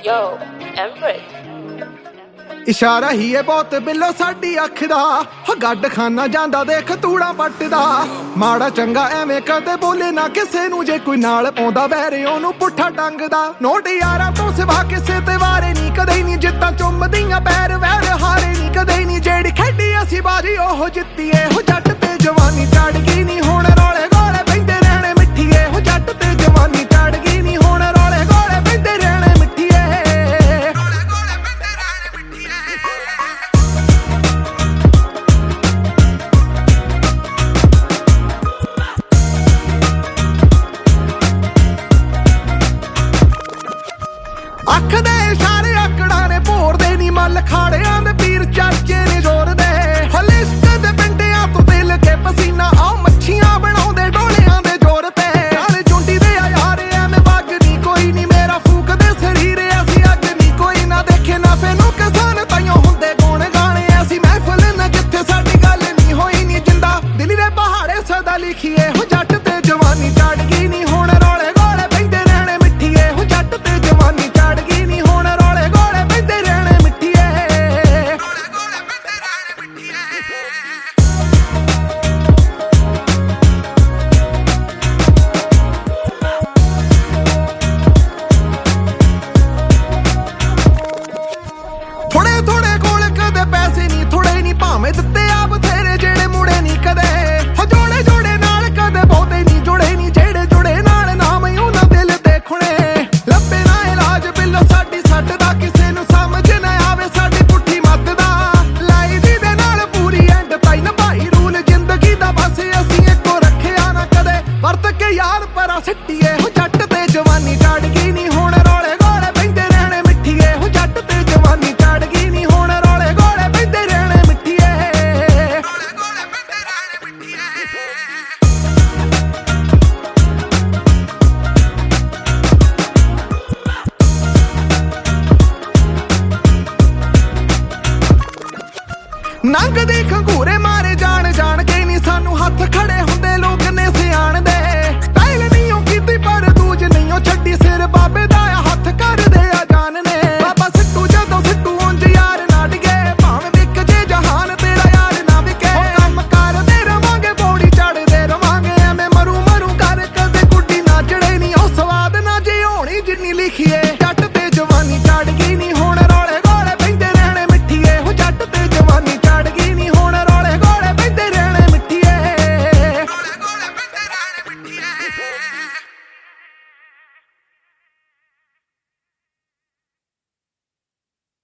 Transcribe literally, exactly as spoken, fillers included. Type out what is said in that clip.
Yo, Emric. ਇਸ਼ਾਰਾ ਹੀ ਏ ਬਹੁਤ ਬਿੱਲੋ ਸਾਡੀ ਅੱਖ ਦਾ ਹੋ ਗੱਡ ਖਾਨਾ ਜਾਂਦਾ ਦੇਖ ਤੂੜਾ ਪੱਟਦਾ ਮਾੜਾ ਚੰਗਾ ਐਵੇਂ ਕਦੇ ਬੋਲੇ ਨਾ ਕਿਸੇ ਨੂੰ ਜੇ ਕੋਈ ਨਾਲ ਪਾਉਂਦਾ ਵੈਰੇ ਉਹਨੂੰ ਪੁੱਠਾ ਟੰਗਦਾ ਨੋਟ ਯਾਰਾਂ ਤੋਂ ਸਿਵਾ ਕਿਸੇ ਤੇ ਵਾਰੇ ਨਹੀਂ ਕਦੇ ਨਹੀਂ ਜਿੱਤਾਂ ਚੁੰਮਦੀਆਂ ਪੈਰ ਵੈਰ ਹਾਰੇ ਨਹੀਂ ਕਦੇ ਨਹੀਂ ਜਿਹੜੀ ਖੇਡੀ ਅਸੀਂ ਬਾਜੀ ਉਹ ਜਿੱਤੀਏ ਹੋ ਜੱਟ ਤੇ ਜਵਾਨੀ ਚੜ ਗਈ ਨਹੀਂ ਹੁਣ ਰੌਲੇ ਗੋਲੇ ਪੈਂਦੇ ਰਹਿਣੇ ਮਿੱਠੀਏ ਹੋ ਜੱਟ ਤੇ ਜਵਾਨੀ ਚੜ ਗਈ ਨਹੀਂ ਹੁਣ ਰੌਲੇ ਗੋਲੇ ਪੈਂਦੇ ਰਹਿਣੇ ਮਿੱਠੀਏ ਅੱਖ ਦੇ ਇਸ਼ਾਰੇ ਆਕੜਾਂ ਨੇ ਭੋਰਦੇ ਨੀ ਮੱਲ ਖਾੜਿਆਂ ਦੇ ਪੀਰ ਚਰਚੇ ਨੇ ਜ਼ੋਰ ਦੇ ਹਲਿਸਕ ਦੇ ਪਿੰਡਿਆਂ ਤੋਂ ਦਿਲ ਕੇ ਪਸੀਨਾ ਆਓ ਮੱਛੀਆਂ ਬਣਾਉਂਦੇ ਡੋਲਿਆਂ ਦੇ ਜ਼ੋਰ ਤੇ ਨਾਲ ਚੁੰਡੀ ਦੇ ਯਾਰ ਐਵੇਂ ਵਗ ਨੀ ਕੋਈ ਨੀ ਮੇਰਾ ਫੂਕ ਦੇ ਸਰੀਰ ਅਸੀਂ ਅੱਗ ਨੀ ਕੋਈ ਨਾ ਦੇਖੇ ਨਾ ਫੇ ਨੂੰ ਕਿਸਾਨ ਤਾਈਓ ਹੁੰਦੇ ਗੁਣ ਗਾਣੇ ਅਸੀਂ ਮਹਿਫਲ ਨਾ ਜਿੱਥੇ ਸਾਡੀ ਗੱਲ ਨੀ ਹੋਈ ਨੀ ਜਿੰਦਾ ਦਿਲ ਦੇ ਪਹਾੜੇ ਸਦਾ ਲਿਖੀਏ ਹੋ ਜੱਟ ਤੇ ਜਵਾਨੀ ਚੜ ਗਈ ਨੀ ਹੁਣ ਰੌਲੇ ਗੋਲੇ ਪੈਂਦੇ ਰਹਿਣੇ ਮਿੱਠੀਏ ਹੋ ਜੱਟ ਤੇ ਜਵਾਨੀ ਚੜ ਗਈ ਨੀ ਹੁਣ ਰੌਲੇ ਗੋਲੇ ਪੈਂਦੇ ਰਹਿਣੇ ਮਿੱਠੀਏ ਰੌਲੇ ਗੋਲੇ ਪੈਂਦੇ ਰਹਿਣੇ ਮਿੱਠੀਏ ਥੋੜੇ ਥੋੜੇ ਕੋਲ ਕਦੇ ਪੈਸੇ ਨਹੀਂ ਥੋੜੇ ਨਹੀਂ ਭਾਵੇਂ ਦਿੱਤੇ ਆ ਬਥੇਰੇ ਜਿਹੜੇ ਮੁੜੇ ਨਹੀਂ ਕਦੇ ਹੋ ਜੋੜੇ ਜੋੜੇ ਨਾਲ ਕਦੇ ਬਹੁਤੇ ਨਹੀਂ ਜੁੜੇ ਨਹੀਂ ਜਿਹੜੇ ਜੁੜੇ ਨਾਲ ਨਾਮ ਉਹਨਾਂ ਦਿਲ ਤੇ ਖੁਣੇ ਲੱਭੇ ਨਾ ਇਲਾਜ ਬਿੱਲੋ ਸਾਡੀ ਸੱਟ ਦਾ ਕਿਸੇ ਨੂੰ ਸਮਝ ਨਾ ਆਵੇ ਸਾਡੀ ਪੁੱਠੀ ਮੱਤ ਦਾ ਲਾਈ ਦੀ ਦੇ ਨਾਲ ਪੂਰੀ ਐਂਡ ਤਾਈ ਨਭਾਈ ਰੂਲ ਜ਼ਿੰਦਗੀ ਦਾ ਬਸ ਅਸੀਂ ਇੱਕੋ ਰੱਖਿਆ ਨਾ ਕਦੇ ਵਰਤ ਕੇ ਯਾਰ ਪਰਾਂ ਸਿੱਟੀਏ ਹੋ ਜੱਟ ਤੇ ਜਵਾਨੀ ਚੜ ਗਈ ਨਹੀਂ ਹੁਣ ਰੌਲੇ ਗੋਲੇ ਪੈਂਦੇ ਰਹਿਣੇ ਮਿੱਠੀਏ ਹੋ ਜੱਟ ਤੇ ਜਵਾਨੀ ਚੜ ਗਈ ਨਹੀਂ ਹੁਣ ਰੌਲੇ ਗੋਲੇ ਪੈਂਦੇ ਰਹਿਣੇ ਮਿੱਠੀਏ ਰੌਲੇ ਗੋਲੇ ਪੈਂਦੇ ਰਹਿਣੇ ਮਿੱਠੀਏ ਨੰਗ ਦੇ ਖੰਗੂਰੇ ਮਾਰੇ ਜਾਣ ਜਾਣ ਕੇ ਨਹੀਂ ਸਾਨੂੰ ਹੱਥ ਖੜੇ ਹੁੰਦੇ ਲੋਕ ਨੇ ਸਿਆਣ ਦੇ ਸਟਾਈਲ ਨਹੀਂ ਉਹ ਕੀਤੀ ਪਰ ਦੂਜ ਨਹੀਂ ਉਹ ਛੱਡੀ ਸਿਰ ਬਾਬੇ ਦਾ ਹੱਥ ਕਰਦੇ ਆ ਜਾਨ ਨੇ ਬਾਬਾ ਸਿੱਟੂ ਜਦੋਂ ਸਿੱਟੂ ਉਂਝ ਯਾਰ ਨਾ ਡਿਗੇ ਭਾਵੇਂ ਵਿਕ ਜੇ ਜਹਾਨ ਤੇਰਾ ਯਾਰ ਨਾ ਵਿਕੇ ਕੰਮ ਕਰਦੇ ਰਵਾਂਗੇ ਪੌੜੀ ਚੜਦੇ ਰਵਾਂਗੇ ਐਵੇਂ ਮਰੂ ਮਰੂ ਕਰ ਕਦੇ ਗੁੱਡੀ ਨਾ ਚੜੇ ਨਹੀਂ ਉਹ ਸਵਾਦ ਨਾ ਜੇ ਹੋਣੀ ਜਿੰਨੀ ਲਿਖੀਏ